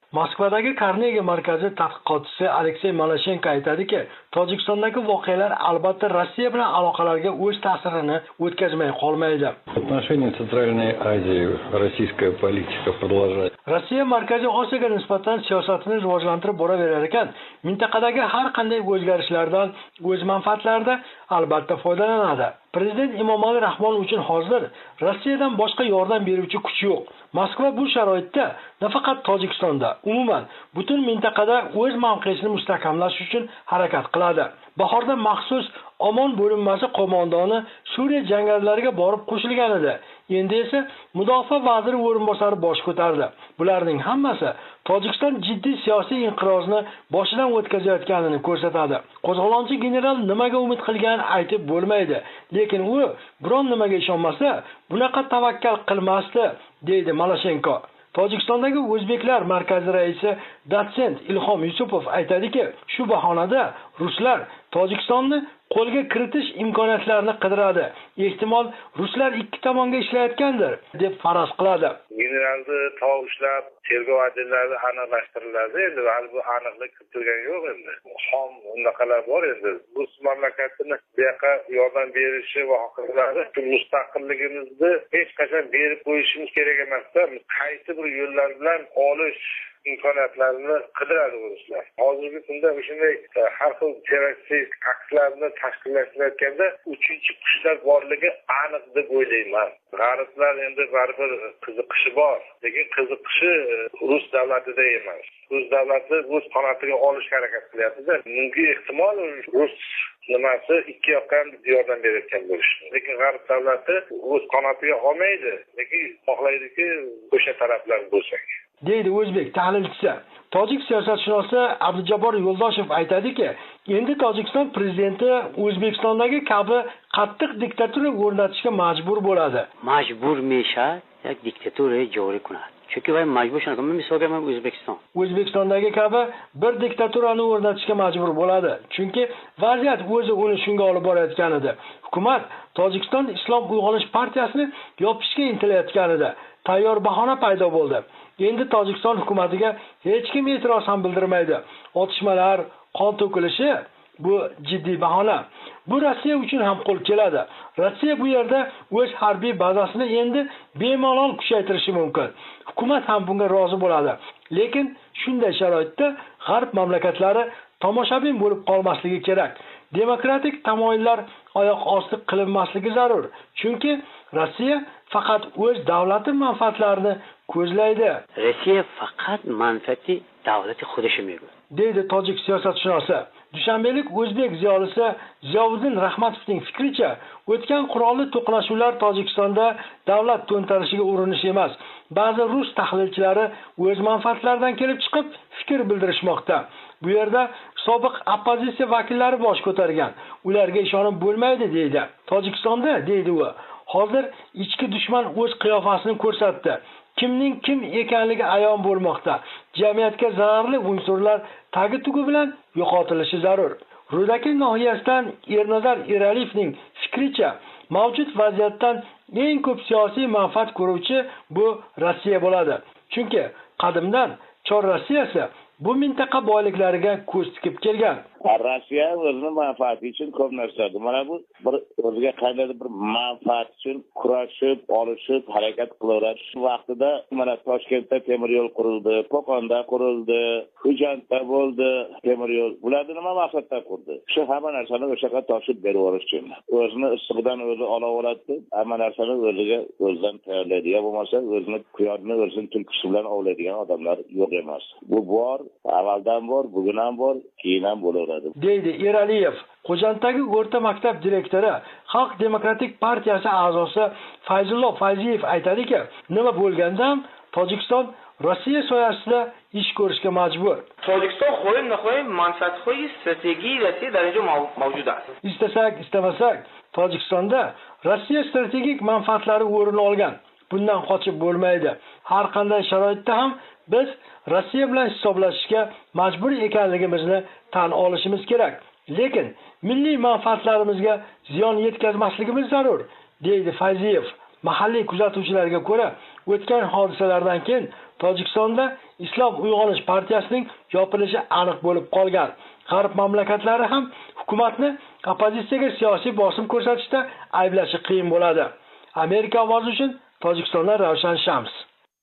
Moskvadagi Karnegi markazi tadqiqotchisi Aleksey Maloshenko aytadiki, Tojikistondagi voqealar albatta Rossiya bilan aloqalarga o'z ta'sirini o'tkazmay qolmaydi. В отношении Центральной Азии российская политика продолжает. Rossiya Markaziy Osiyoga nisbatan siyosatini rivojlantirib boraverar ekan, mintaqadagi har qanday o'zgarishlardan o'z manfaatlarida albatta foydalanadi. Prezident Emomali Rahmon uchun hozir Rossiyadan boshqa yordam beruvchi kuch yo'q. Moskva bu sharoitda nafaqat Tojikistonda, umuman butun mintaqada o'z mavqesini mustahkamlash uchun harakat qiladi. Bahorda maxsus Omon bo'linmasi qo'mondoni Suriya jangarilarga borib qo'shilgan edi. Endi esa mudofaa vaziri o'rinbosari bosh ko'tardi. Bularning hammasi Tojikiston jiddiy siyosiy inqirozni boshidan o'tkazayotganini ko'rsatadi. Qo'zg'olonchi general nimaga umid qilganini aytib bo'lmaydi, lekin u biron nimaga ishonmasa, bunaqa tavakkal qilmasdi, deydi Maloshenko. Tojikistondagi o'zbeklar markazi raisi dotsent Ilhom Yusupov aytadiki, shu bahonada ruslar Tojikistonni qo'lga kiritish imkoniyatlarini qidiradi. Ehtimol ruslar ikki tomonga ishlayotgandir deb faraz qiladi. Generalni tovushlar, tergov otellari aniqlashtiriladi. Endi bu aniqlik kiritilgani yo'q endi. Xom undaqalar bor endi. Rus mamlakatini bu yoqqa yordam berishi va hokazolar mustaqilligimizni hech qachon berib qo'yishimiz kerak emasda, qaysi bir yo'llar bilan olish imkoniyatlarini qidiradi ruslar. Hozirgi kunda shunday har xil terroristik aktlarni tashkillashtirayotganda uchinchi kuchlar borligi aniq deb o'ylayman. G'arblar endi baribir qiziqishi bor, lekin qiziqishi rus davlatida emas. Rus davlati o'z qanotiga olishga harakat qilyapti-da. Mumkin ehtimol rus nimasi ikki yoqdan yordam berayotgan bo'lishi. Lekin g'arb davlati o'z qanotiga olmaydi, lekin xohlaydiki o'sha taraflar bo'lsak. deydi o'zbek tahlilchisi. Tojik siyosatshunosi Abdujabbor Yo'ldoshev aytadiki, endi Tojikiston prezidenti O'zbekistondagi kabi qattiq diktatura o'rnatishga majbur bo'ladi. Majbur mesha yak diktatura joriy qiladi. Chunki vay majbur shunaqa. Misolga men O'zbekistondagi kabi bir diktaturani o'rnatishga majbur bo'ladi. Chunki vaziyat o'zi uni shunga olib borayotgan edi. Hukumat Tojikiston Islom uyg'onish partiyasini yopishga intilayotgan edi. Tayyor bahona paydo bo'ldi. Endi Tojikiston hukumatiga hech kim e'tiroz ham bildirmaydi. Otishmalar, qon to'kilishi bu jiddiy bahona. Bu Rossiya uchun ham qo'l keladi. Rossiya bu yerda o'z harbiy bazasini endi bemalol kuchaytirishi mumkin. Hukumat ham bunga rozi bo'ladi. Lekin shunday sharoitda g'arb mamlakatlari tomoshabin bo'lib qolmasligi kerak. Demokratik tamoyillar oyoq osti qilinmasligi zarur. Chunki Rossiya faqat o'z davlati manfaatlarini ko'zlaydi. Rossiya faqat manfaati davlati xudishi mumkin, deydi tojik siyosatshunosi. Dushanbelik o'zbek ziyolisi Ziyovuddin Rahmatovning fikricha, o'tgan qurolli to'qnashuvlar Tojikistonda davlat to'ntarishiga urinish emas. Ba'zi rus tahlilchilari o'z manfaatlaridan kelib chiqib fikr bildirishmoqda. Bu yerda sobiq oppozitsiya vakillari bosh ko'targan. Ularga ishonib bo'lmaydi deydi. Tojikistonda, deydi u, hozir ichki dushman o'z qiyofasini ko'rsatdi. Kimning kim ekanligi ayon bo'lmoqda. Jamiyatga zararli unsurlar tagi tugi bilan yo'qotilishi zarur. Rudaki nohiyasidan Ernazar Eraliyevning fikricha, mavjud vaziyatdan eng ko'p siyosiy manfaat ko'ruvchi bu Rossiya bo'ladi. Chunki qadimdan Chor Rossiyasi bu mintaqa boyliklariga ko'z tikib kelgan. Rossiya o'zining manfaati uchun ko'p narsa qildi. Mana bu bir o'ziga qandaydir bir manfaat uchun kurashib, olishib, harakat qilaveradi. Shu vaqtida mana Toshkentda temir yo'l qurildi, Qo'qonda qurildi, Xo'jandda bo'ldi temir yo'l. Bularni nima maqsadda qurdi? Shu hamma narsani o'sha yerga toshib berib yuborish uchun. O'zini issiqdan o'zi olaveradi, hamma narsani o'zidan tayyorlaydi. Ya bo'lmasa o'zini quyonni o'zining tulkisi bilan ovlaydigan odamlar yo'q emas. Bu bor, avvaldan bor, bugun ham bor, keyin ham bo'ladi, deydi Eraliyev. Xo'janddagi o'rta maktab direktori, Xalq demokratik partiyasi a'zosi Fayzullo Fayziyev aytadiki, nima bo'lganda ham Tojikiston Rossiya soyasida ish ko'rishga majbur. Tojikiston xo'yin naxo'yin manfaatxo'yi strategiy Rossiya darajada mavjud است. Istasak, istamasak, Tojikistonda Rossiya strategik manfaatlari o'rin olgan. Bundan qochib bo'lmaydi. Har qanday sharoitda ham biz Rossiya bilan hisoblashishga majbur ekanligimizni tan olishimiz kerak. Lekin milliy manfaatlarimizga ziyon yetkazmasligimiz zarur, deydi Fayziyev. Mahalliy kuzatuvchilarga ko'ra, o'tgan hodisalardan keyin Tojikistonda Islom uyg'onish partiyasining yopilishi aniq bo'lib qolgan. G'arb mamlakatlari ham hukumatni oppozitsiyaga siyosiy bosim ko'rsatishda ayblashi qiyin bo'ladi. Amerika ovozi uchun Tojikistondan Ravshan Shams.